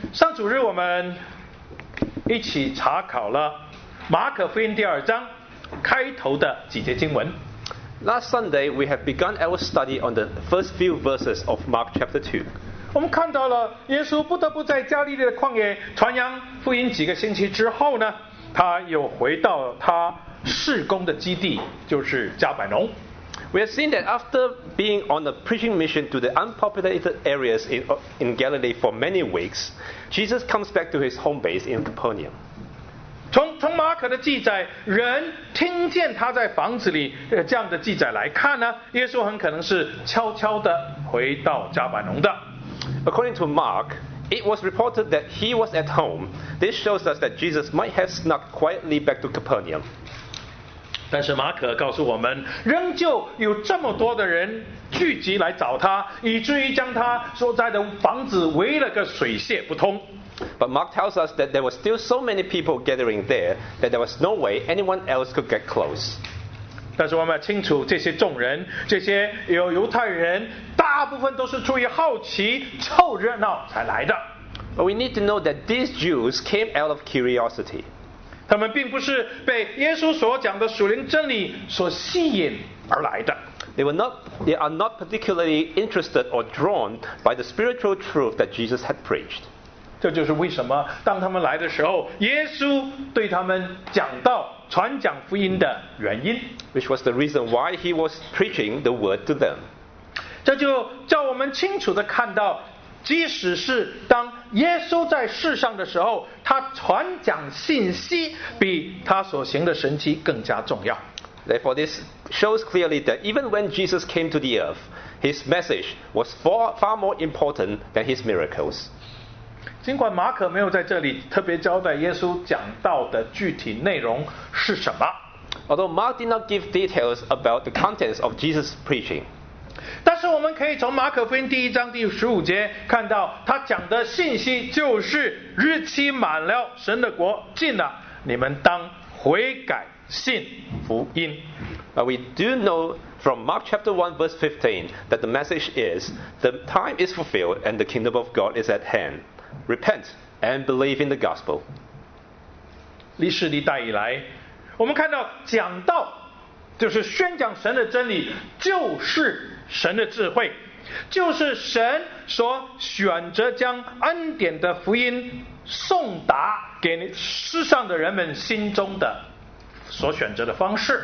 上主日我们一起查考了马可福音第2章开头的几节经文。 Last Sunday, we have begun our study on the first few verses of Mark chapter 2. 我们看到了耶稣不得不在加利利的旷野传扬福音几个星期之后呢，他又回到他事工的基地，就是迦百农。 We have seen that after being on a preaching mission to the unpopulated areas in Galilee for many weeks, Jesus comes back to his home base in Capernaum. 从马可的记载，人听见他在房子里这样的记载来看呢，耶稣很可能是悄悄地回到迦百农的。 According to Mark, it was reported that he was at home. This shows us that Jesus might have snuck quietly back to Capernaum. 但是马可告诉我们，仍旧有这么多的人聚集来找他，以至于将他所在的房子围了个水泄不通。 But Mark tells us that there were still so many people gathering there that there was no way anyone else could get close. 但是我们要清楚，这些众人，这些犹太人，大部分都是出于好奇、凑热闹才来的。 But we need to know that these Jews came out of curiosity. 他们并不是被耶稣所讲的属灵真理所吸引而来的。 They are not particularly interested or drawn by the spiritual truth that Jesus had preached. 这就是为什么当他们来的时候，耶稣对他们讲道、传讲福音的原因。 Which was the reason why he was preaching the word to them. 这就叫我们清楚地看到，即使是当耶稣在世上的时候，他传讲信息比他所行的神迹更加重要。 Therefore, this shows clearly that even when Jesus came to the earth, his message was far more important than his miracles. 尽管马可没有在这里特别交代耶稣讲道的具体内容是什么， Although Mark did not give details about the contents of Jesus' preaching, 但是我们可以从马可福音第1章第15节看到，他讲的信息就是日期满了，神的国近了，你们当悔改信福音。 we do know from Mark chapter 1 verse 15 that the message is, the time is fulfilled and the kingdom of God is at hand. Repent and believe in the gospel. 历世历代以来，我们看到讲道就是宣讲神的真理，就是神的智慧，就是神所选择将恩典的福音送达给世上的人们心中的所选择的方式。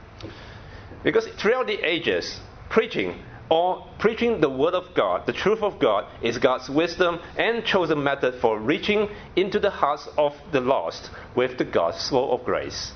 Because throughout the ages, preaching the word of God, the truth of God, is God's wisdom and chosen method for reaching into the hearts of the lost with the gospel of grace.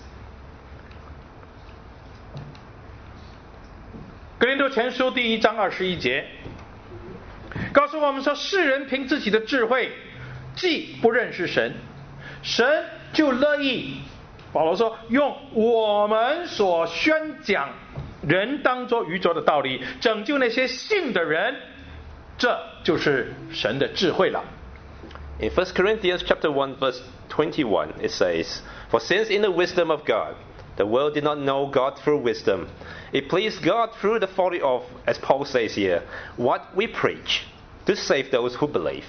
哥林多前书第1章21节告诉我们说，世人凭自己的智慧既不认识神，神就乐意，保罗说，用我们所宣讲人当作愚拙的道理拯救那些信的人，这就是神的智慧了。 In 1 Corinthians chapter 1 verse 21 it says, For since in the wisdom of God, the world did not know God through wisdom, it pleased God through the folly of, as Paul says here, what we preach, to save those who believe.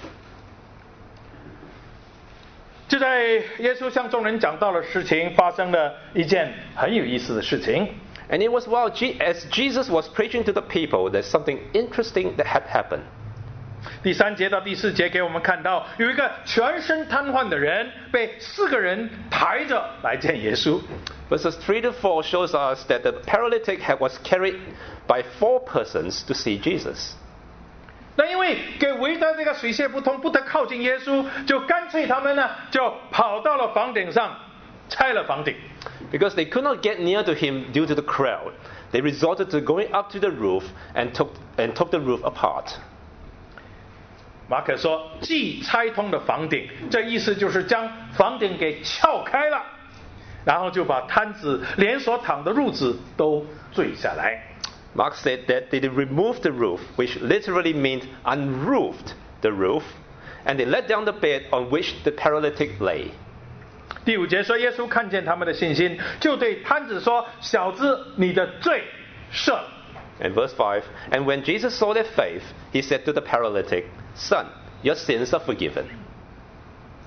就在耶稣向众人讲道的事情，发生了一件很有意思的事情。 And it was while as Jesus was preaching to the people that something interesting that had happened. 第3节到第4节给我们看到，有一个全身瘫痪的人被4个人抬着来见耶稣。 Verses 3 to 4 shows us that the paralytic was carried by 4 persons to see Jesus. 那因为给围在这个水泄不通，不得靠近耶稣，就干脆他们呢就跑到了房顶上，拆了房顶。 Because they could not get near to him due to the crowd, they resorted to going up to the roof and took the roof apart. 马可说，既拆通了房顶，这意思就是将房顶给撬开了，然后就把摊子连所躺的褥子都坠下来。 Mark said that they removed the roof, which literally means unroofed the roof, and they let down the bed on which the paralytic lay. 第5节说，耶稣看见他们的信心，就对摊子说：“小子，你的罪赦。” And verse 5, And when Jesus saw their faith, he said to the paralytic, Son, your sins are forgiven.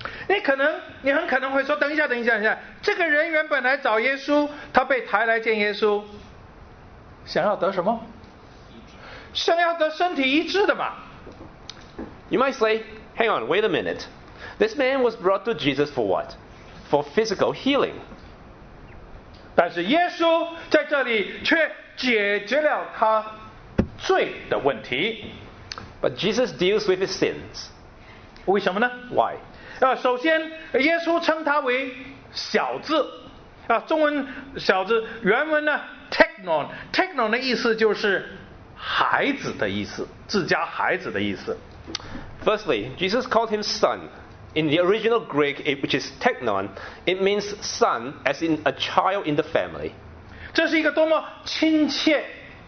你很可能会说，等一下，这个人原本来找耶稣，他被抬来见耶稣，想要得什么？想要得身体医治的嘛。 You might say, hang on, wait a minute. This man was brought to Jesus for what? For physical healing. 但是耶稣在这里却解决了他罪的问题。 But Jesus deals with his sins. 为什么呢？ Why? 首先，耶稣称他为小子中文小子原文呢 teknon 的意思就是孩子的意思，自家孩子的意思。 Firstly, Jesus called him son. In the original Greek, which is teknon, it means son as in a child in the family. 这是一个多么亲切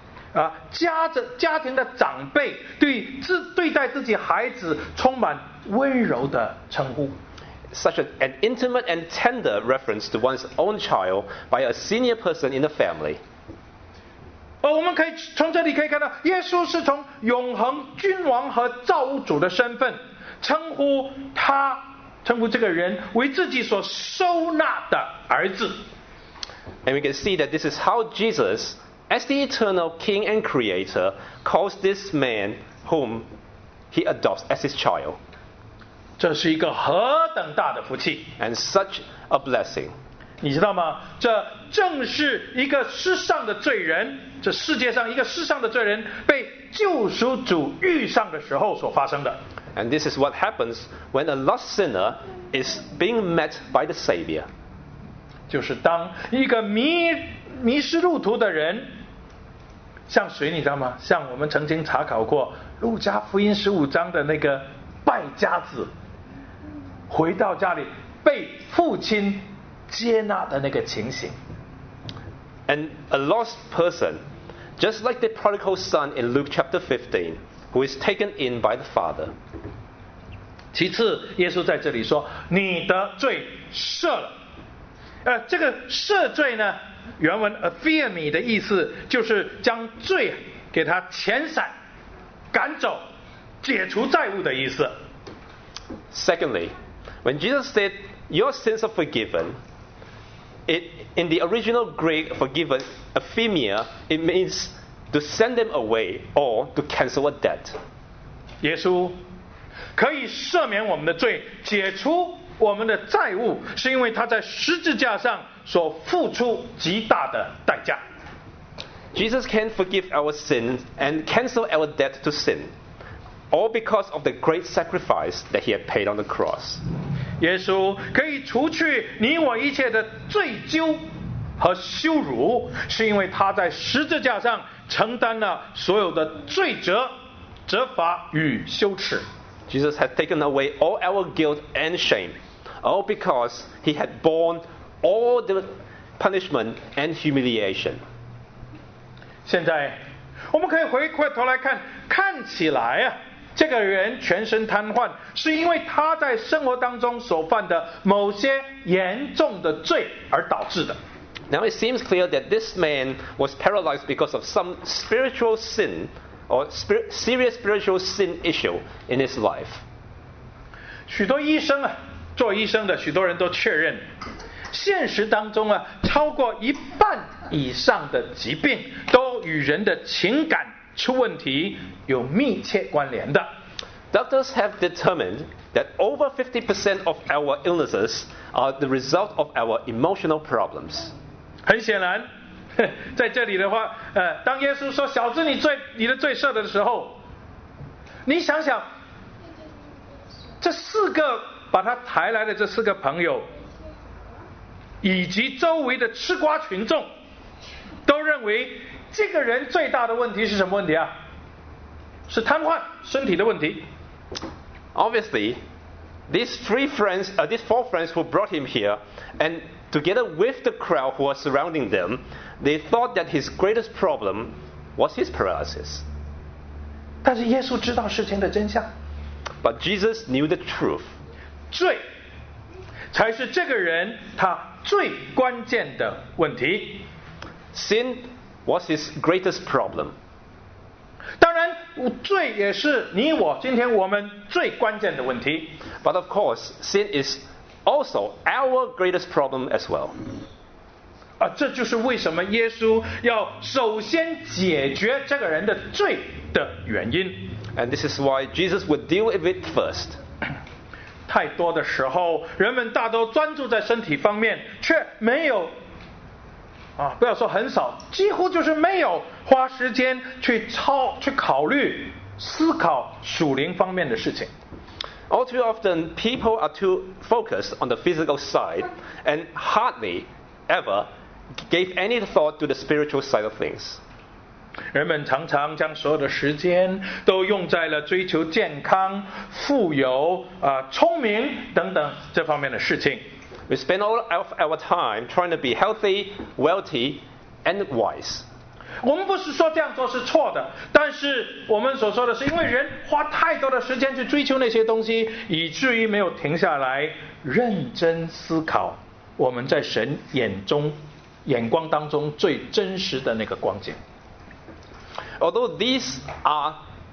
家庭的长辈对待自己孩子充满温柔的称呼。 Such an intimate and tender reference to one's own child by a senior person in the family. 我们可以从这里可以看到，耶稣是从永恒君王和造物主的身份称呼这个人为自己所收纳的儿子。 And we can see that this is how Jesus, as the eternal King and Creator, calls this man whom he adopts as his child. 这是一个何等大的福气 And such a blessing. 你知道吗？这正是一个世上的罪人，这世界上一个世上的罪人被救赎主遇上的时候所发生的。 And this is what happens when a lost sinner is being met by the Savior. 就是当一个迷失路途的人，像谁你知道吗？像我们曾经查考过路加福音15章的那个败家子，回到家里被父亲接纳的那个情形。 And a lost person, just like the prodigal son in Luke chapter 15, who is taken in by the father. 其次，耶稣在这里说：“你的罪赦了。”这个赦罪呢，原文 aphiemi 的意思就是将罪给他遣散、赶走、解除债务的意思。 Secondly, when Jesus said, "Your sins are forgiven," in the original Greek forgiven, aphemia, it means to send them away or to cancel a debt. 耶稣可以赦免我们的罪，解除我们的债务，是因为他在十字架上所付出极大的代价。 Jesus can forgive our sins and cancel our debt to sin, all because of the great sacrifice that he had paid on the cross. 耶稣可以除去你我一切的罪疚和羞辱，是因为他在十字架上承担了所有的罪责罚与羞耻。 Jesus has taken away all our guilt and shame, all because he had borne all the punishment and humiliation. 现在我们可以回过头来看起来这个人全身瘫痪，是因为他在生活当中所犯的某些严重的罪而导致的。 Now it seems clear that this man was paralyzed because of some spiritual sin or serious spiritual sin issue in his life. 许多医生做医生的许多人都确认，现实当中超过一半以上的疾病都与人的情感出问题有密切关联的。 Doctors have determined that over 50% of our illnesses are the result of our emotional problems. 很显然，在这里的话，当耶稣说“小子，你的罪赦了”的时候，你想想，这4个把他抬来的这4个朋友，以及周围的吃瓜群众，都认为这个人最大的问题是什么问题啊？是瘫痪身体的问题。 Obviously, these four friends who brought him here, and together with the crowd who were surrounding them, they thought that his greatest problem was his paralysis. 但是耶稣知道事情的真相。 But Jesus knew the truth. 罪才是这个人他最关键的问题。 Sin was his greatest problem. 当然， 罪也是你我今天我们最关键的问题。 But of course, sin is also our greatest problem as well. 这就是为什么耶稣要首先解决这个人的罪的原因。 And this is why Jesus would deal with it first. 太多的时候，人们大都专注在身体方面，却没有不要说很少，几乎就是没有花时间去考虑、思考属灵方面的事情。 All too often, people are too focused on the physical side and hardly ever gave any thought to the spiritual side of things. 人们常常将所有的时间都用在了追求健康、富有、聪明等等这方面的事情。 We spend all of our time trying to be healthy, wealthy, and wise. 我们不是说这样做是错的，但是我们所说的是，因为人花太多的时间去追求那些东西，以至于没有停下来认真思考我们在神眼光当中最真实的那个光景。 Although these are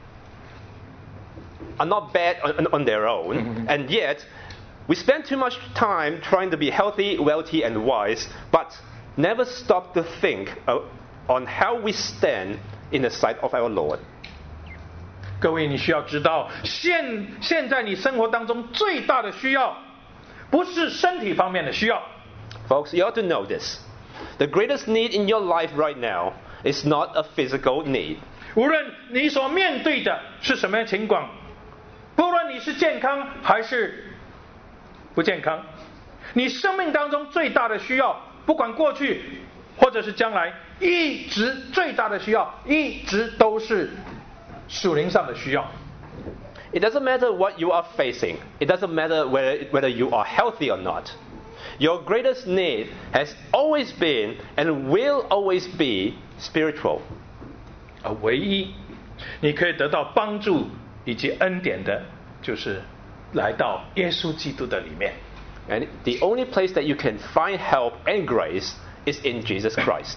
not bad on their own, and yet we spend too much time trying to be healthy, wealthy, and wise, but never stop to think on how we stand in the sight of our Lord. 各位，你需要知道，现在你生活当中最大的需要，不是身体方面的需要。 Folks, you ought to know this. The greatest need in your life right now is not a physical need. 无论你所面对的是什么样的情况，不论你是健康还是不健康，你生命当中最大的需要，不管过去或者是将来，一直最大的需要，一直都是属灵上的需要。 It doesn't matter what you are facing. It doesn't matter whether you are healthy or not. Your greatest need has always been and will always be spiritual. 唯一你可以得到帮助以及恩典的，就是来到耶稣基督的里面。 And the only place that you can find help and grace is in Jesus Christ.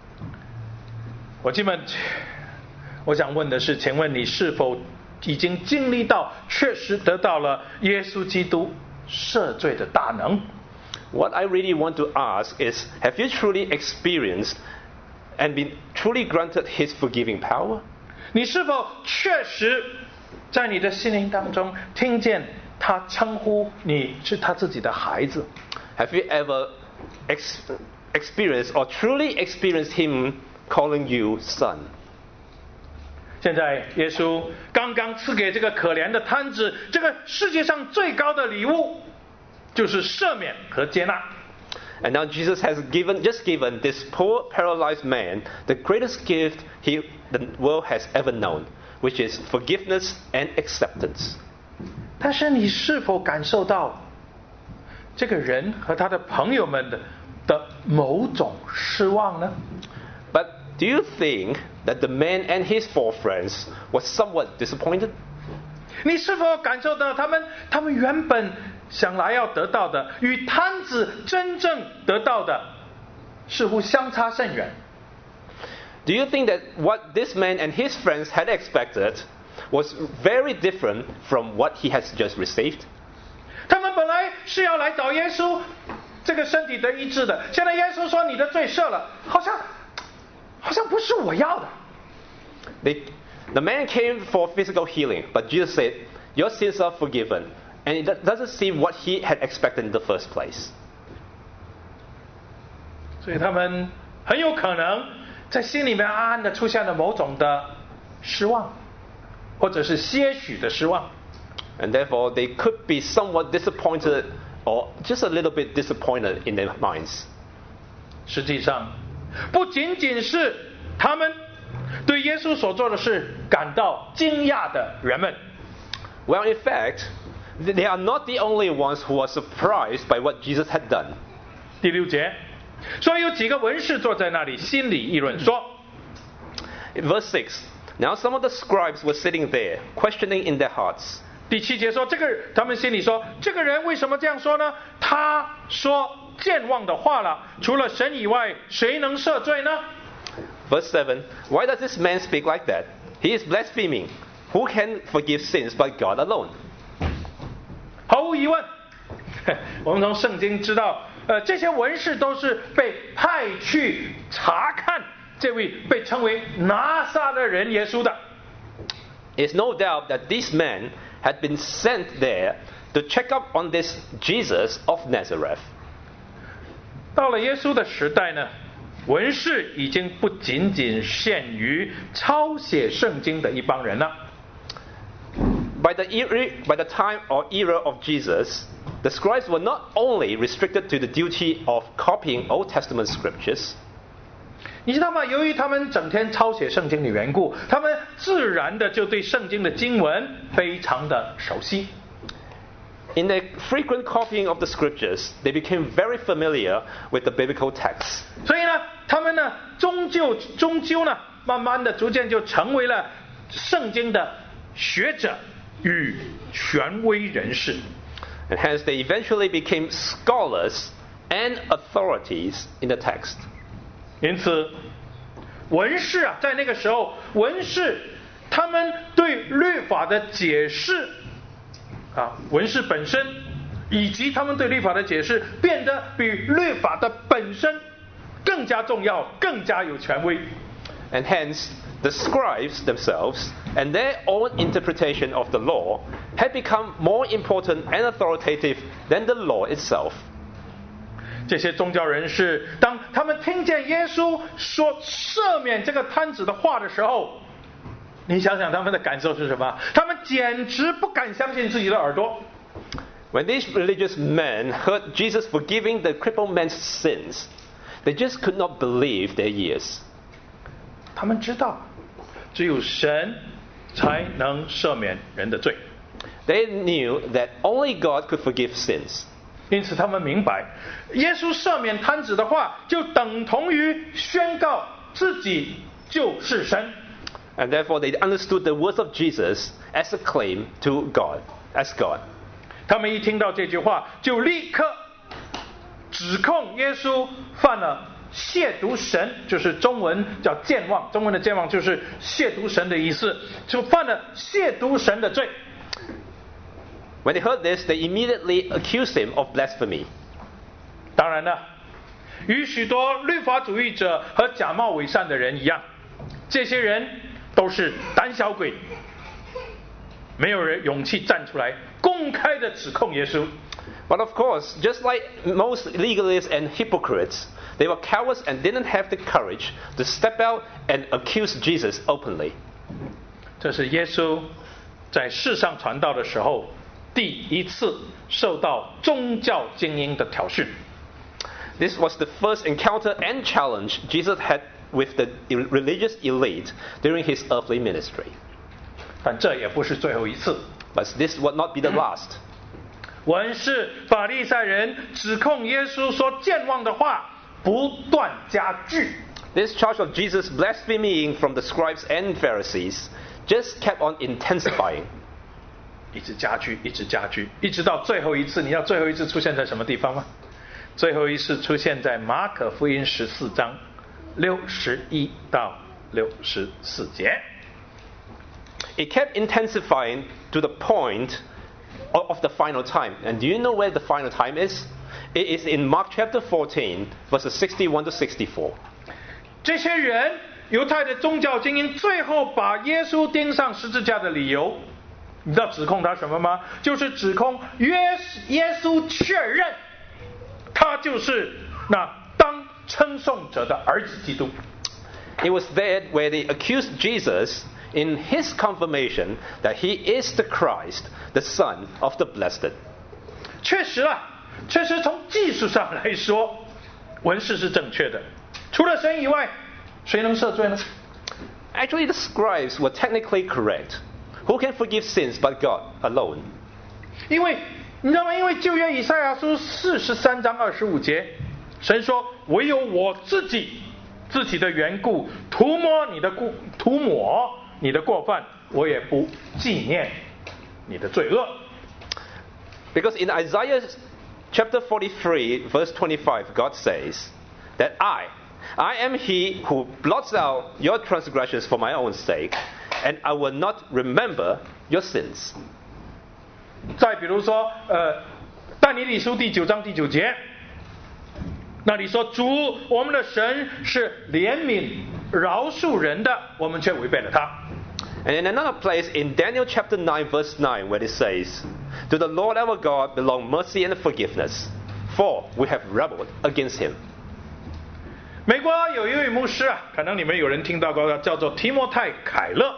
我想问的是，请问你是否已经经历到，确实得到了耶稣基督赦罪的大能？ What I really want to ask is, have you truly experienced and been truly granted His forgiving power? 你是否确实在你的心灵当中听见他称呼你是他自己的孩子？ Have you ever experienced or truly experienced Him calling you son? 现在耶稣刚刚赐给这个可怜的摊子，这个世界上最高的礼物，就是赦免和接纳。 And now Jesus has just given this poor paralyzed man the greatest gift the world has ever known, which is forgiveness and acceptance. 但是你是否感受到这个人和他的朋友们的某种失望呢？ But do you think that the man and his 4 friends were somewhat disappointed? 你是否感受到他们原本想来要得到的，与摊子真正得到的似乎相差甚远？ Do you think that what this man and his friends had expected was very different from what he has just received? 他们本来是要来找耶稣，这个身体得医治的，现在耶稣说你的罪赦了，好像不是我要的。 The man came for physical healing, but Jesus said, your sins are forgiven. And it doesn't seem what he had expected in the first place. 所以他们很有可能在心里面暗暗的出现了某种的失望，或者是些许的失望。 And therefore, they could be somewhat disappointed or just a little bit disappointed in their minds. 实际上，不仅仅是他们对耶稣所做的事感到惊讶的人们。 Well, in fact, they are not the only ones who are surprised by what Jesus had done. 第6节，所以有几个文士坐在那里，心里议论说。 In verse 6, now some of the scribes were sitting there, questioning in their hearts. 第7节说，他们心里说，这个人为什么这样说呢？他说健忘的话了，除了神以外，谁能赦罪呢？ Verse 7, why does this man speak like that? He is blaspheming. Who can forgive sins but God alone? 毫无疑问，我们从圣经知道，这些文士都是被派去查看这位被称为拿撒勒人耶稣的。 It's no doubt that these men had been sent there to check up on this Jesus of Nazareth. 到了耶稣的时代呢，文士已经不仅仅限于抄写圣经的一帮人了。 By the time or era of Jesus, the scribes were not only restricted to the duty of copying Old Testament scriptures. 你知道吗？由于他们整天抄写圣经的缘故，他们自然的就对圣经的经文非常的熟悉。 In their frequent copying of the scriptures, they became very familiar with the biblical texts. 所以呢，他们呢，终究呢，慢慢的、逐渐就成为了圣经的学者与权威人士。 And hence they eventually became scholars and authorities in the text. 因此，文士啊，在那个时候，文士他们对律法的解释啊，文士本身以及他们对律法的解释，变得比律法的本身更加重要，更加有权威。 And hence, the scribes themselves and their own interpretation of the law had become more important and authoritative than the law itself. 这些宗教人士，当他们听见耶稣说赦免这个摊子的话的时候，你想想他们的感受是什么？他们简直不敢相信自己的耳朵。 When these religious men heard Jesus forgiving the crippled man's sins, they just could not believe their ears. 他们知道，只有神才能赦免人的罪。 They knew that only God could forgive sins. 因此，他们明白，耶稣赦免摊子的话，就等同于宣告自己就是神。 And therefore, they understood the words of Jesus as a claim to God, as God. 他们一听到这句话，就立刻指控耶稣犯了亵渎神，就是中文叫僭妄，中文的僭妄就是亵渎神的意思，就犯了亵渎神的罪。 When they heard this, they immediately accused him of blasphemy. 当然了，与许多律法主义者和假冒伪善的人一样，这些人都是胆小鬼，没有人勇气站出来公开的指控耶稣。 But of course, just like most legalists and hypocrites, they were cowards and didn't have the courage to step out and accuse Jesus openly. 这是耶稣在世上传道的时候第一次受到宗教精英的挑衅。 This was the first encounter and challenge Jesus had with the religious elite during his earthly ministry. 但这也不是最后一次。 But this would not be the last. 文士法利赛人指控耶稣说僭妄的话不断加剧。 This charge of Jesus blaspheming from the scribes and Pharisees just kept on intensifying. 一直加剧，一直加剧，一直到最后一次。你知道最后一次出现在什么地方吗？最后一次出现在马可福音14章61到64节。 It kept intensifying to the point of the final time. And do you know where the final time is? It is in Mark chapter 14, verses 61 to 64. 这些人，犹太的宗教精英，最后把耶稣钉上十字架的理由，你知道指控他什么吗？就是指控耶稣确认他就是那当称颂者的儿子基督。 It was there where they accused Jesus in his confirmation that he is the Christ, the Son of the Blessed. 确实从技术上来说，文士是正确的。除了神以外，谁能赦罪呢？ Actually, the scribes were technically correct. Who can forgive sins but God alone? 因为你知道吗？因为旧约以赛亚书43章25节，神说：“唯有我自己的缘故，涂抹你的过犯，我也不纪念你的罪恶。” Because in Isaiah chapter 43, verse 25, God says that I am he who blots out your transgressions for my own sake, and I will not remember your sins. 再比如说，但以理书第9章第9节，那里说主我们的神是怜悯饶恕人的，我们却违背了他。 And in another place, in Daniel chapter 9, verse 9, where it says, To the Lord our God belong mercy and forgiveness, for we have rebelled against him. 美国有一位牧师啊，可能你们有人听到过，叫做提摩太·凯勒。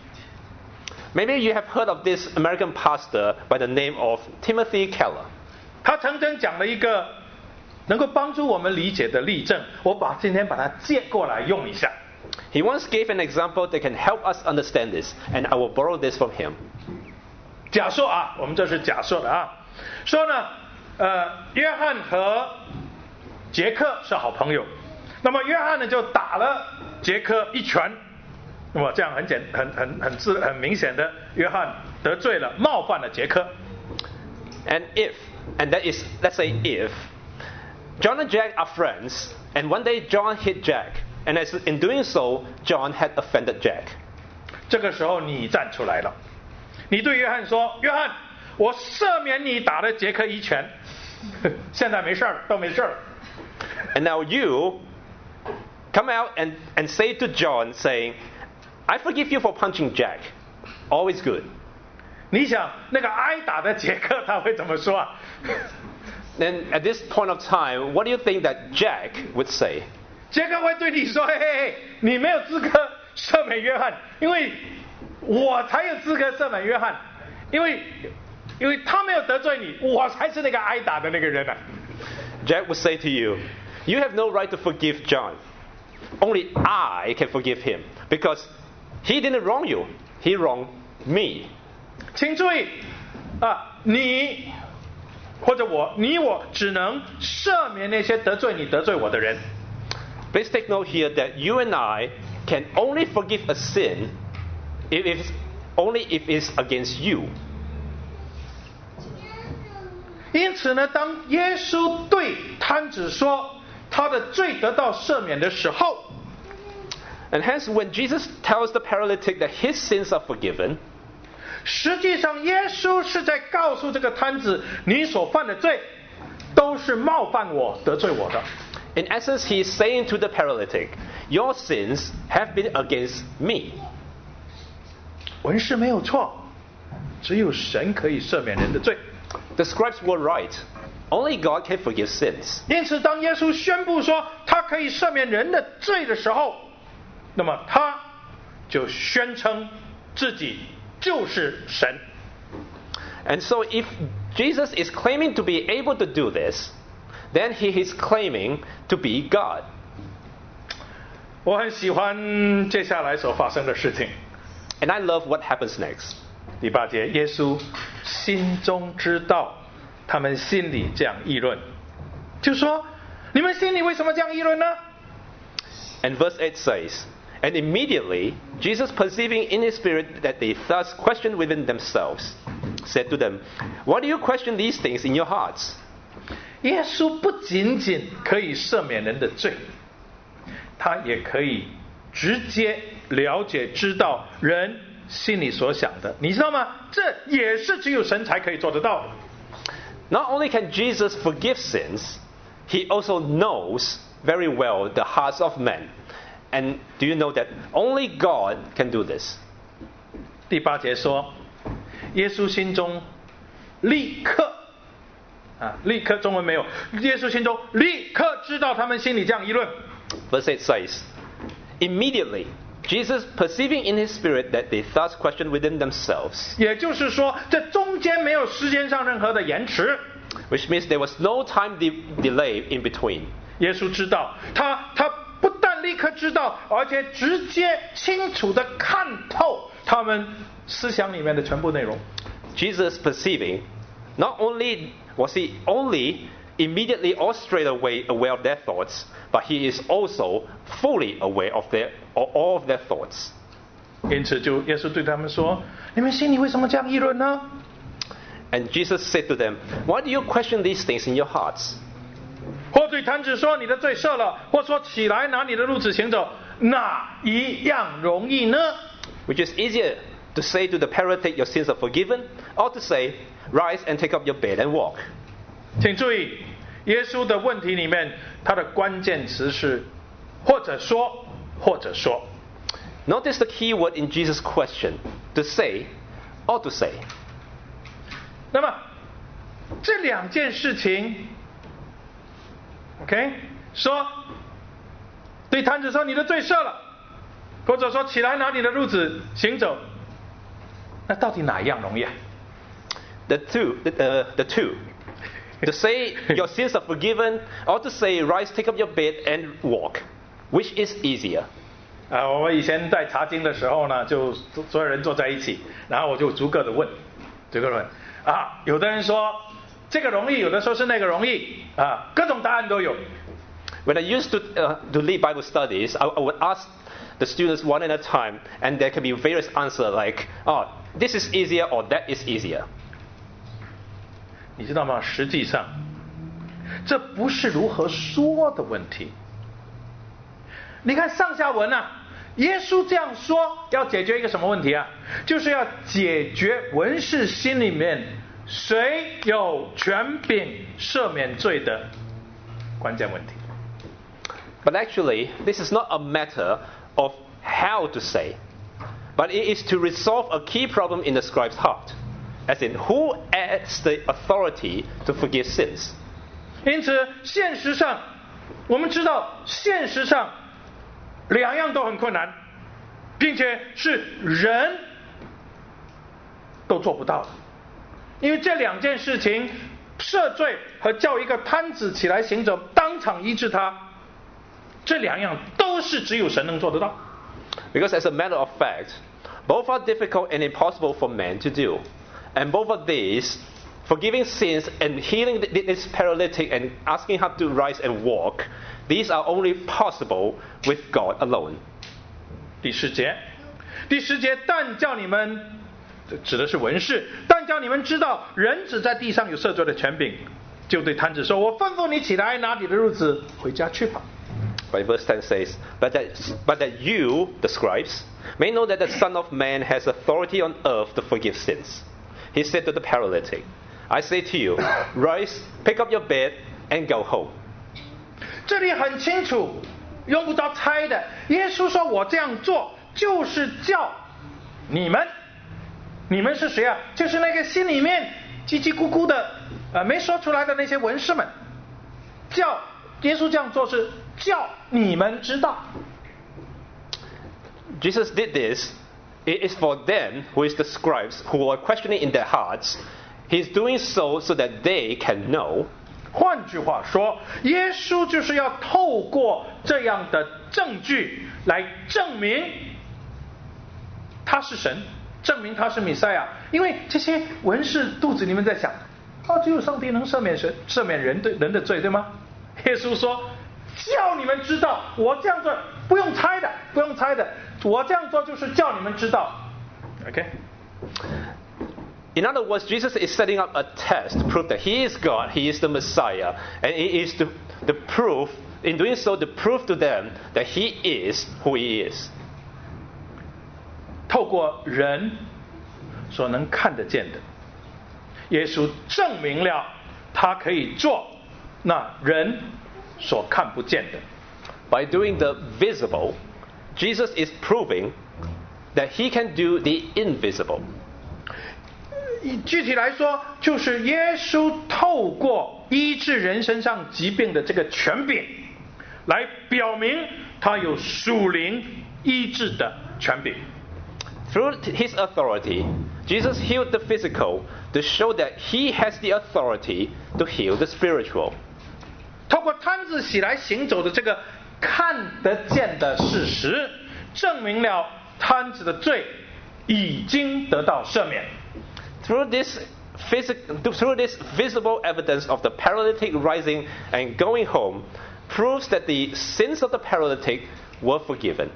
Maybe you have heard of this American pastor by the name of Timothy Keller. 他曾经讲了一个能够帮助我们理解的例证，我今天把它借过来用一下。 He once gave an example that can help us understand this, and I will borrow this from him. 假设啊，我们这是假设的啊，说呢，约翰和杰克是好朋友，那么约翰呢就打了杰克一拳，那么这样很明显的，约翰得罪了，冒犯了杰克。 And that is, let's say if, John and Jack are friends, and one day John hit Jack, and in doing so, John had offended Jack. 这个时候你站出来了，你对约翰说：“约翰，我赦免你打了杰克一拳，现在没事了，都没事了。” And now you come out and say to John, saying, I forgive you for punching Jack. All is good. 你想那个挨打的杰克他会怎么说啊？ Then at this point of time, what do you think that Jack would say? 杰克会对你说：“嘿嘿嘿，你没有资格赦免约翰，因为我才有资格赦免约翰，因为他没有得罪你，我才是那个挨打的那个人啊。” Jack would say to you, you have no right to forgive John. Only I can forgive him because he didn't wrong you. He wronged me. 请注意啊，你或者你我只能赦免那些得罪你、得罪我的人。 Please take note here that you and I can only forgive a sin if it's against you. 因此呢，当耶稣对摊子说他的罪得到赦免的时候， And hence, when Jesus tells the paralytic that his sins are forgiven, 实际上耶稣是在告诉这个摊子，你所犯的罪都是冒犯我、得罪我的。 in essence, he is saying to the paralytic, your sins have been against me. 文士没有错，只有神可以赦免人的罪。 The scribes were right. Only God can forgive sins. 因此，当耶稣宣布说他可以赦免人的罪的时候，那么他就宣称自己就是神。 And so if Jesus is claiming to be able to do this, then he is claiming to be God. 我很喜欢接下来所发生的事情。 And I love what happens next. 第8节，耶稣心中知道他们心里这样议论，就说：“你们心里为什么这样议论呢？” And verse 8 says, And immediately Jesus, perceiving in his spirit that they thus questioned within themselves, said to them, Why do you question these things in your hearts? 耶稣不仅仅可以赦免人的罪，他也可以直接了解知道人心里所想的，你知道吗？这也是只有神才可以做得到的。 Not only can Jesus forgive sins, he also knows very well the hearts of men. And do you know that only God can do this? 第8节说，耶稣心中立刻中文没有，耶稣心中立刻知道他们心里这样议论。 Verse 8 says, Immediately, Jesus, perceiving in his spirit that they thus questioned within themselves, 也就是说，这中间没有时间上任何的延迟。 which means there was no time delay in between. 耶稣知道，他不但立刻知道，而且直接清楚的看透他们思想里面的全部内容。 Jesus perceiving, not only was he only immediately or straight away aware of their thoughts, but he is also fully aware of all of their thoughts. 因此，耶稣对他们说：“你们心里为什么这样议论呢？” And Jesus said to them, Why do you question these things in your hearts? 或对摊子说：“你的罪赦了。”或说：“起来，拿你的褥子行走。”哪一样容易呢？ Which is easier to say to the paralytic, your sins are forgiven, or to say, rise and take up your bed and walk? 请注意，耶稣的问题里面，他的关键词是或者说，或者说。 Notice the key word in Jesus' question, to say or to say. 那么这两件事情 ，OK， 说对摊子说你的罪赦了，或者说起来拿你的褥子行走，那到底哪一样容易啊？ The two. To say your sins are forgiven, or to say rise, take up your bed and walk. Which is easier? 我们以前在查经的时候呢，就所有人坐在一起，然后我就逐个的问，有的人说这个容易，有的说是那个容易，各种答案都有。 When I used to lead Bible studies, I would ask the students one at a time, and there can be various answers like, oh, this is easier or that is easier. 你知道吗？实际上，这不是如何说的问题。你看上下文啊，耶稣这样说要解决一个什么问题啊？就是要解决文士心里面谁有权柄赦免罪的关键问题。 But actually, this is not a matter of how to say, but it is to resolve a key problem in the scribe's heart, as in who has the authority to forgive sins. 因此，现实上，我们知道，现实上两样都很困难，并且是人都做不到的。因为这两件事情，赦罪和叫一个瘫子起来行走，当场医治他，这两样都是只有神能做得到。 Because as a matter of fact, both are difficult and impossible for man to do. And both of these, forgiving sins and healing this paralytic and asking him to rise and walk, these are only possible with God alone. 第10节，但叫你们，这指的是文士，但叫你们知道，人子在地上有赦罪的权柄，就对摊子说：“我吩咐你起来，拿你的褥子回家去吧。” But verse 10 says, but that you, the scribes, may know that the Son of Man has authority on earth to forgive sins. He said to the paralytic, I say to you, rise, pick up your bed, and go home. 这里很清楚，用不着猜的。耶稣说：“我这样做，就是叫你们。你们是谁啊？就是那个心里面叽叽咕咕的，没说出来的那些文士们。叫耶稣这样做是叫你们知道。” Jesus did this. It is for them, who is the scribes, who are questioning in their hearts. He's doing so that they can know. 换句话说，耶稣就是要透过这样的证据来证明他是神，证明他是弥赛亚。因为这些文士肚子里面在想，只有上帝能赦免人的罪，对吗？耶稣说，叫你们知道，我这样做不用猜的，我这样做就是叫你们知道。OK。 In other words, Jesus is setting up a test to prove that He is God, He is the Messiah, and it is the proof, in doing so, to prove to them that He is who He is. 透过人所能看得见的，耶稣证明了他可以做那人所看不见的。 By doing the visible, Jesus is proving that He can do the invisible. 具体来说，就是耶稣透过医治人身上疾病的这个权柄，来表明他有属灵医治的权柄。 Through His authority, Jesus healed the physical to show that He has the authority to heal the spiritual. 透过摊子起来行走的这个看得见的事实，证明了摊子的罪已经得到赦免。 Through this visible evidence of the paralytic rising and going home, proves that the sins of the paralytic were forgiven.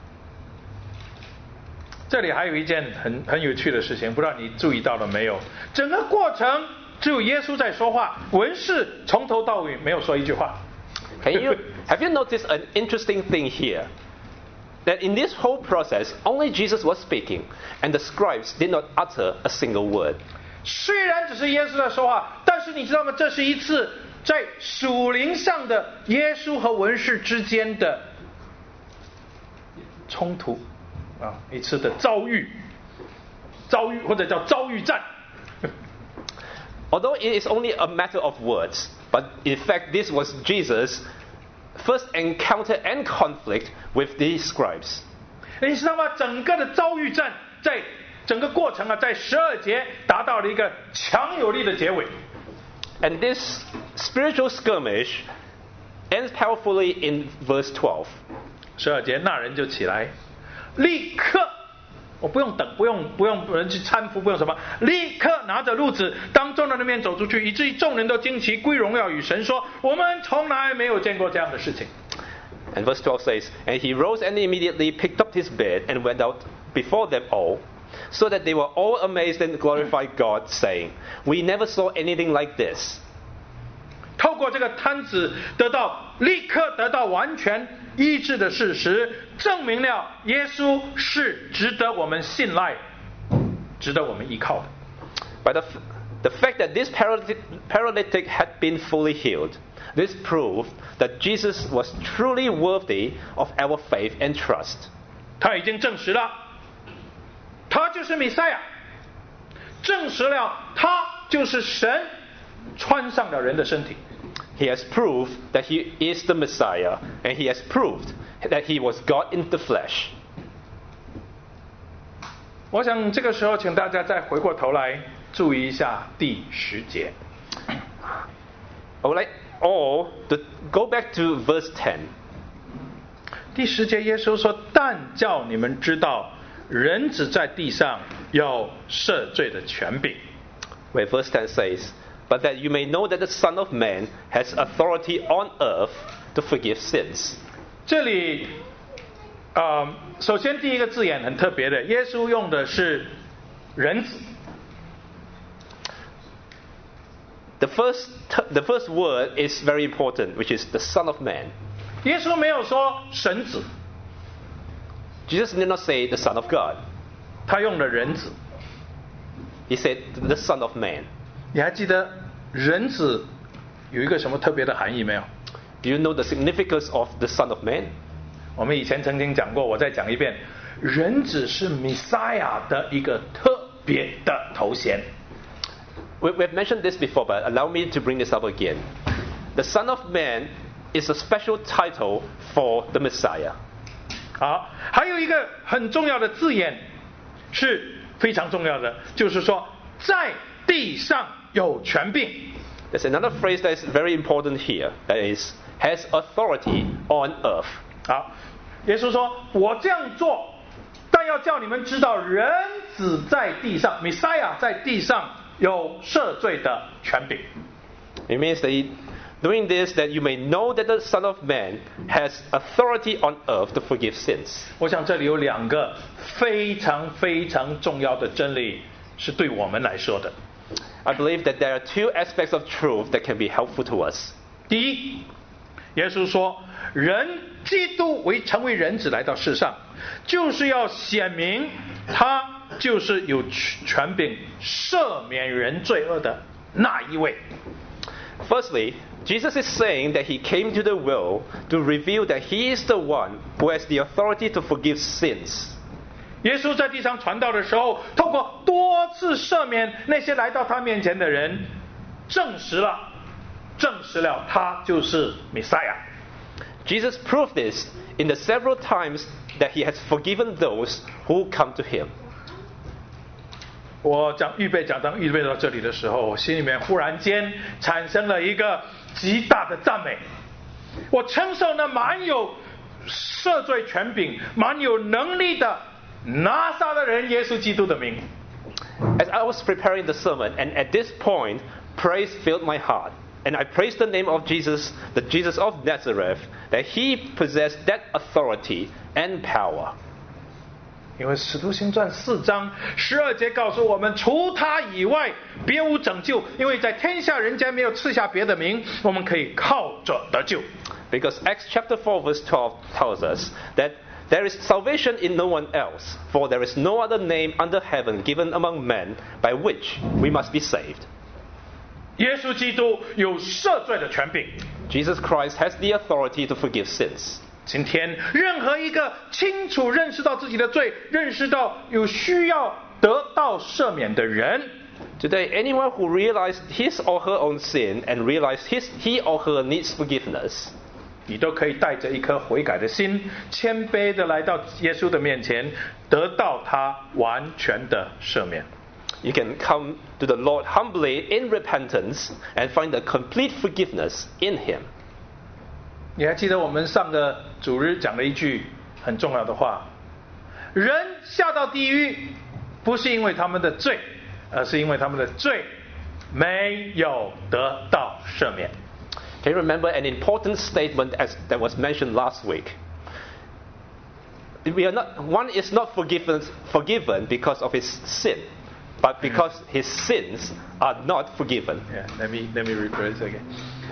这里还有一件很有趣的事情，不知道你注意到了没有？整个过程只有耶稣在说话，文士从头到尾没有说一句话。 Have you noticed an interesting thing here? that in this whole process, only Jesus was speaking, and the scribes did not utter a single word. 虽然只是耶稣在说话，但是你知道吗？这是一次在属灵上的耶稣和文士之间的冲突啊，一次的遭遇或者叫遭遇战。 Although it is only a matter of words, but in fact this was Jesus' first encounter and conflict with these scribes. 你知道吗？整个的遭遇战，在整个过程啊，在12节达到了一个强有力的结尾。 And this spiritual skirmish ends powerfully in verse 12. 12节，那人就起来，立刻，我不用等，不用人去搀扶，不用什么，立刻拿着褥子当众人的面走出去，以至于众人都惊奇，归荣耀与神说：我们从来没有见过这样的事情。 And verse 12 says, And he rose and immediately picked up his bed and went out before them all, so that they were all amazed and glorified God, saying, We never saw anything like this. 透过这个摊子立刻得到完全医治的事实，证明了耶稣是值得我们信赖、值得我们依靠的。 By the fact that this paralytic had been fully healed, this proved that Jesus was truly worthy of our faith and trust. 他已经证实了，他就是弥赛亚，证实了他就是神穿上了人的身体。 He has proved that he is the Messiah, and he has proved that he was God in the flesh. 我想这个时候，请大家再回过头来注意一下第10节。 I would like all to go back to verse 10. 第10节，耶稣说：“但叫你们知道，人子在地上有赦罪的权柄。” Where verse 10 says, But that you may know that the Son of Man has authority on earth to forgive sins. 这里，首先第一个字眼很特别的，耶稣用的是人子。 The first word is very important, which is the Son of Man. 耶稣没有说神子， Jesus did not say the Son of God. 他用了人子。 He said the Son of Man. 你还记得人子有一个什么特别的含义没有？ Do you know the significance of the Son of Man? 我们以前曾经讲过，我再讲一遍，人子是弥赛亚的一个特别的头衔。 We've mentioned this before, but allow me to bring this up again. The Son of Man is a special title for the Messiah. 好，还有一个很重要的字眼是非常重要的，就是说在地上有权柄。 There's another phrase that is very important here. That is, has authority on earth. 好，耶稣说：“我这样做，但要叫你们知道，人子在地上，弥赛亚在地上有赦罪的权柄。” It means that doing this, that you may know that the Son of Man has authority on earth to forgive sins. 我想这里有2个非常非常重要的真理，是对我们来说的。 I believe that there are 2 aspects of truth that can be helpful to us. 第一，耶稣说，基督成为人子来到世上，就是要显明他就是有权柄赦免人罪恶的那一位。 Firstly, Jesus is saying that he came to the world to reveal that he is the one who has the authority to forgive sins. 耶稣在地上传道的时候，透过多次赦免那些来到他面前的人，证实了他就是弥赛亚。 Jesus proved this in the several times that he has forgiven those who come to him. 我预备讲章预备到这里的时候，我心里面忽然间产生了一个极大的赞美。我称颂那满有赦罪权柄、满有能力的拿撒勒人耶稣基督的名。 As I was preparing the sermon, and at this point, praise filled my heart. And I praised the name of Jesus, the Jesus of Nazareth, that he possessed that authority and power. 因为使徒行传4章12节告诉我们，除他以外别无拯救，因为在天下人间没有赐下别的名，我们可以靠着得救。 Because Acts chapter 4 verse 12 tells us that There is salvation in no one else, for there is no other name under heaven given among men by which we must be saved. 耶稣基督有赦罪的权柄。 Jesus Christ has the authority to forgive sins. 今天，任何一个清楚认识到自己的罪，认识到有需要得到赦免的人， Today, anyone who realized his or her own sin and realized he or her needs forgiveness, 你都可以带着一颗悔改的心，谦卑的来到耶稣的面前，得到他完全的赦免。 you can come to the Lord humbly in repentance and find the complete forgiveness in Him. 你还记得我们上个主日讲了一句很重要的话：人下到地狱，不是因为他们的罪，而是因为他们的罪没有得到赦免。 Can you remember an important statement that was mentioned last week? One is not forgiven because of his sin, but because his sins are not forgiven. Yeah, let me rephrase again.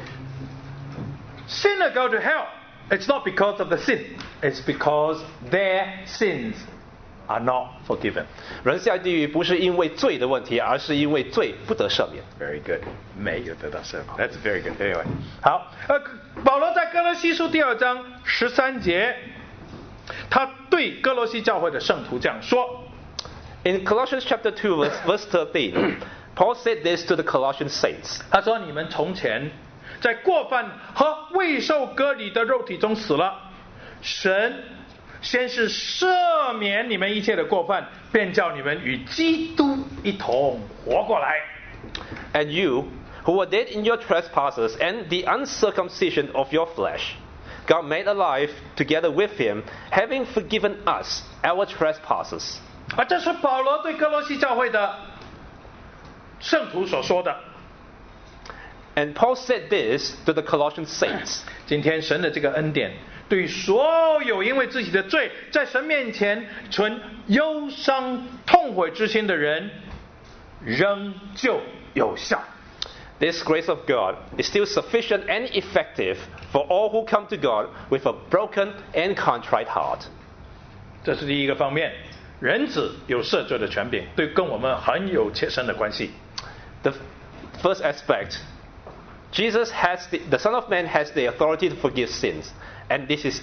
Sinner go to hell. It's not because of the sin. It's because their sins are not forgiven. 人下地狱不是因为罪的问题，而是因为罪不得赦免。 Very good. 没有得到赦免。That's very good. Anyway, 好，保罗在哥罗西书第2章13节，他对哥罗西教会的圣徒这样说。 In Colossians chapter 2 verse 13, Paul said this to the Colossian saints. 他说：“你们从前在过犯和未受割礼的肉体中死了，神先是赦免你们一切的过犯，便叫你们与基督一同活过来。 And you, who were dead in your trespasses and the uncircumcision of your flesh, God made alive together with him, having forgiven us our trespasses. ” 而这是保罗对哥罗西教会的圣徒所说的。 And Paul said this to the Colossian saints. 今天神的这个恩典，对所有因为自己的罪在神面前存忧伤痛悔之心的人，仍旧有效。 This grace of God is still sufficient and effective for all who come to God with a broken and contrite heart. 这是第一个方面，人子有赦罪的权柄，对跟我们很有切身的关系。 The first aspect, the Son of Man has the authority to forgive sins, and this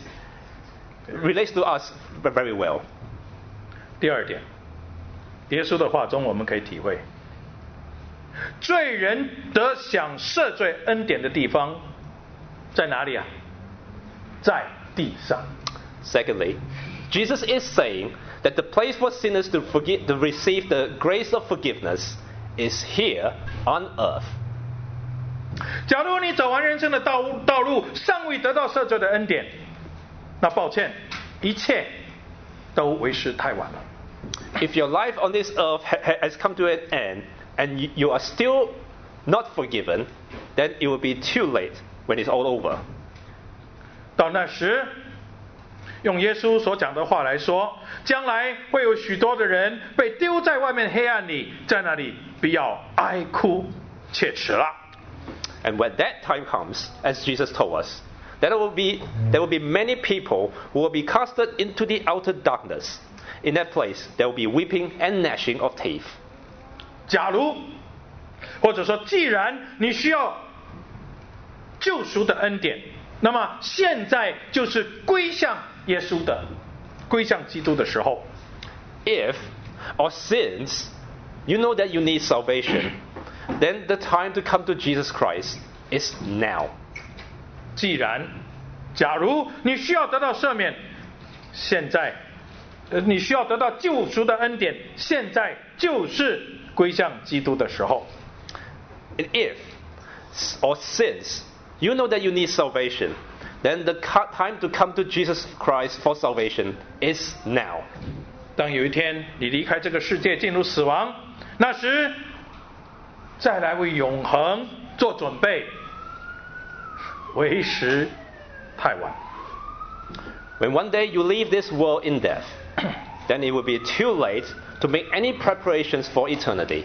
relates to us very well. 第二点，耶稣的话中我们可以体会，罪人得享赦罪恩典的地方在哪里啊？在地上。 Secondly, Jesus is saying that the place for sinners to receive the grace of forgiveness is here on earth. 假如你走完人生的道路，尚未得到赦罪的恩典，那抱歉，一切都为时太晚了。 If your life on this earth has come to an end and you are still not forgiven, then it will be too late when it's all over. 到那时，用耶稣所讲的话来说，将来会有许多的人被丢在外面黑暗里，在那里必要哀哭切齿了。 And when that time comes, as Jesus told us, there will be many people who will be casted into the outer darkness. In that place, there will be weeping and gnashing of teeth. 假如，或者说既然你需要救赎的恩典，那么现在就是归向耶稣的、归向基督的时候。 If, or since, you know that you need salvation, then the time to come to Jesus Christ is now. 既然，假如你需要得到赦免，现在，你需要得到救赎的恩典，现在就是归向基督的时候。 And if, or since, you know that you need salvation, then the time to come to Jesus Christ for salvation is now. 当有一天你离开这个世界，进入死亡，那时再来为永恒做准备，为时太晚。 When one day you leave this world in death, then it will be too late to make any preparations for eternity.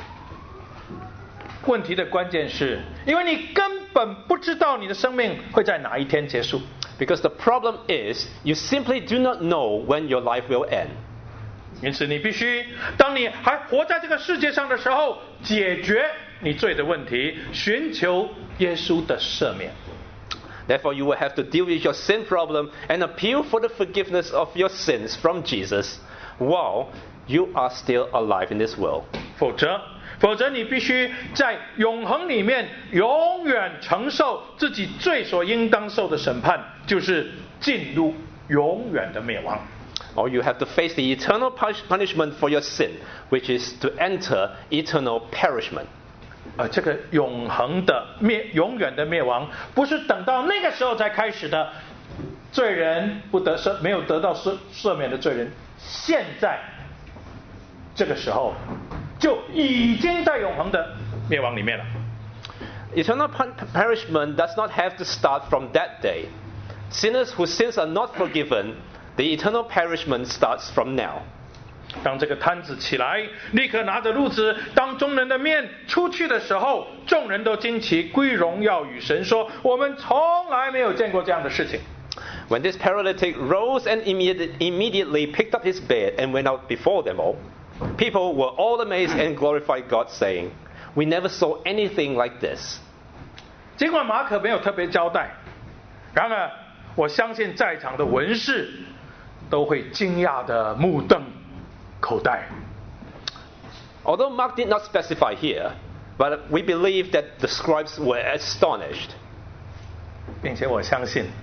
问题的关键是，因为你根本不知道你的生命会在哪一天结束。 Because the problem is, you simply do not know when your life will end. 因此，你必须当你还活在这个世界上的时候，解决你罪的问题，寻求耶稣的赦免。 Therefore, you will have to deal with your sin problem and appeal for the forgiveness of your sins from Jesus while you are still alive in this world. 否则你必须在永恒里面永远承受自己罪所应当受的审判，就是进入永远的灭亡。 Or you have to face the eternal punishment for your sin, which is to enter eternal perishment. 这个永远的灭亡，不是等到那个时候才开始的。罪人没有得到赦免的罪人，现在这个时候就已经在永恒的灭亡里面了。 Eternal perishment does not have to start from that day. Sinners whose sins are not forgiven, the eternal perishment starts from now. 当这个摊子起来，立刻拿着褥子当众人的面出去的时候，众人都惊奇，归荣耀与神说：“我们从来没有见过这样的事情。” When this paralytic rose and immediately picked up his bed and went out before them all, people were all amazed and glorified God, saying, "We never saw anything like this." 尽管马可没有特别交代，然而我相信在场的文士都会惊讶的目瞪口呆。 Although Mark did not specify here, but we believe that the scribes were astonished. 并且我相信，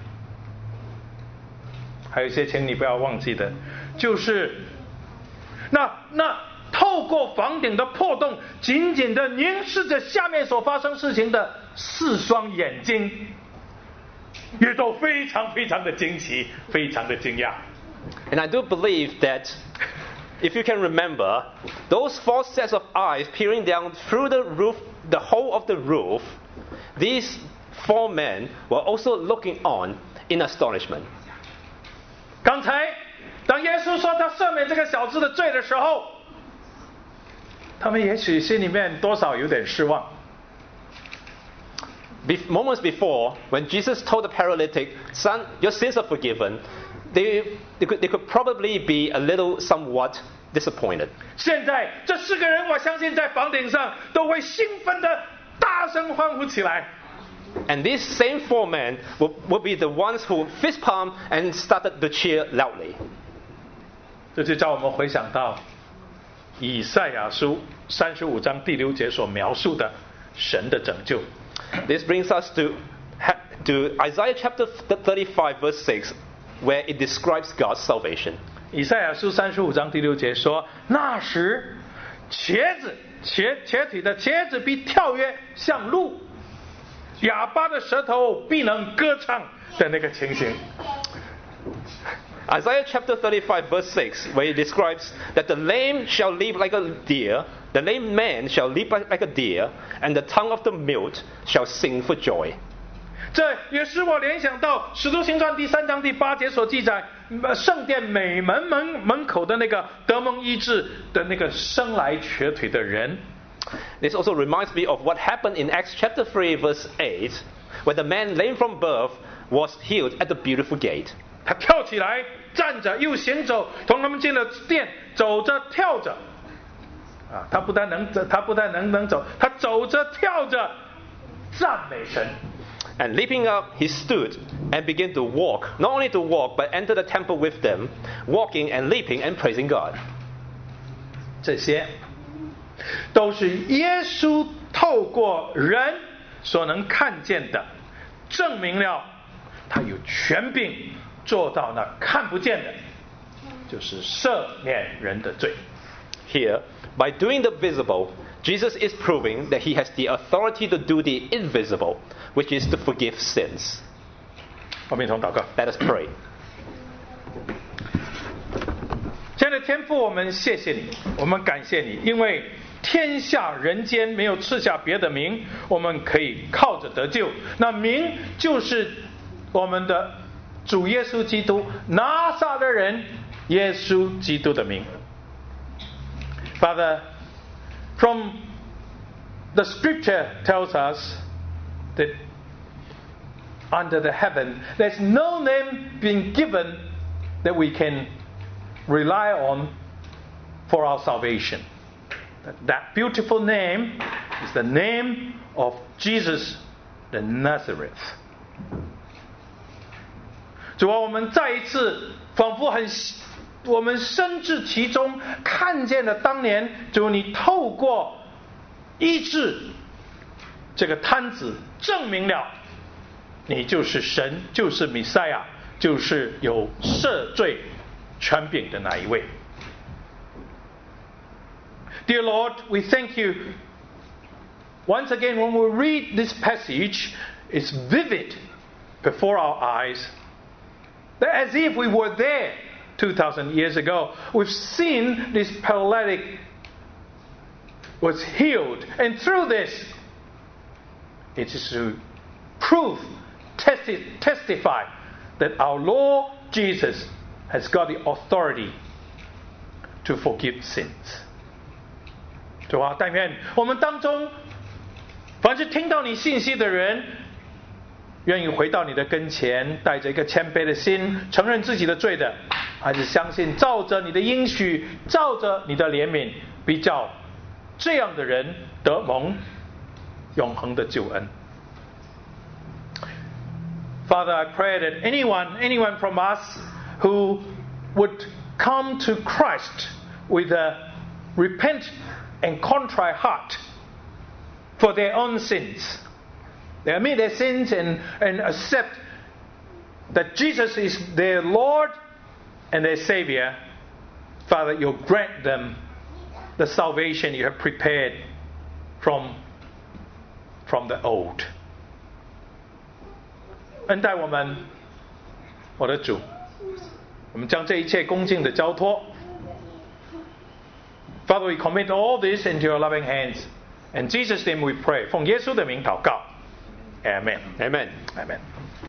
还有一些请你不要忘记的，就是那透过房顶的破洞，紧紧的凝视着下面所发生事情的4双眼睛，也都非常非常的惊奇，非常的惊讶。 And I do believe that, if you can remember, those 4 sets of eyes peering down through the roof, the hole of the roof, these 4 men were also looking on in astonishment. 刚才当耶稣说他赦免这个小子的罪的时候，他们也许心里面多少有点失望。 Moments before, when Jesus told the paralytic, "Son, your sins are forgiven," they could probably be a little somewhat disappointed. 现在这4个人，我相信在房顶上都会兴奋的大声欢呼起来。 And these same 4 men will be the ones who fist palm and started to cheer loudly. 这就叫我们回想到以赛亚书35章第6节所描述的神的拯救。 This brings us to Isaiah chapter 35 verse 6, where it describes God's salvation. 以赛亚书35章第6节说：“那时瘸腿的茄子必跳跃像鹿，哑巴的舌头必能歌唱的那个情形。” Isaiah chapter 35 verse 6, where it describes that the lame shall leap like a deer, the lame man shall leap like a deer, and the tongue of the mute shall sing for joy. 这也使我联想到《使徒行传》第3章第8节所记载，圣殿美门口的那个得蒙医治的那个生来瘸腿的人。 This also reminds me of what happened in Acts chapter 3 verse 8, where the man lame from birth was healed at the beautiful gate. 他跳起来，站着又行走，同他们进了殿，走着跳着。他不但能走，他走着跳着赞美神。 And leaping up, he stood and began to walk. Not only to walk, but enter the temple with them, walking and leaping and praising God. 这些都是耶稣透过人所能看见的，证明了他有权柄做到那看不见的，就是赦免人的罪。 Here, by doing the visible, Jesus is proving that he has the authority to do the invisible, which is to forgive sins. 我们一同祷告。 Let us pray. 亲爱的天父，我们谢谢你，我们感谢你，因为天下人间没有赐下别的名，我们可以靠着得救。那名就是我们的主耶稣基督，拿撒勒人耶稣基督的名。Father, from the scripture tells us that under the heaven, there's no name being given that we can rely on for our salvation. That beautiful name is the name of Jesus the Nazareth. 主啊，我们再一次仿佛我们身至其中，看见了当年主你透过医治这个瘫子，证明了你就是神，就是弥赛亚，就是有赦罪权柄的那一位。Dear Lord, we thank you. Once again, when we read this passage, it's vivid before our eyes. As if we were there 2,000 years ago. We've seen this paralytic was healed. And through this, it is to prove, testify that our Lord Jesus has got the authority to forgive sins. 主啊，但愿我们当中凡是听到你信息的人，愿意回到你的跟前，带着一个谦卑的心，承认自己的罪的，还是相信照着你的应许，照着你的怜悯，比较这样的人得蒙永恒的救恩。Father, I pray that anyone from us who would come to Christ with a repent and contrite heart for their own sins, they admit their sins and accept that Jesus is their Lord and their Savior. Father, you'll grant them the salvation you have prepared from the old. 恩待我们，我的主，我们将这一切恭敬的交托。Father, we commit all this into your loving hands. In Jesus' name we pray. 奉耶稣的名祷告。Amen. Amen. Amen.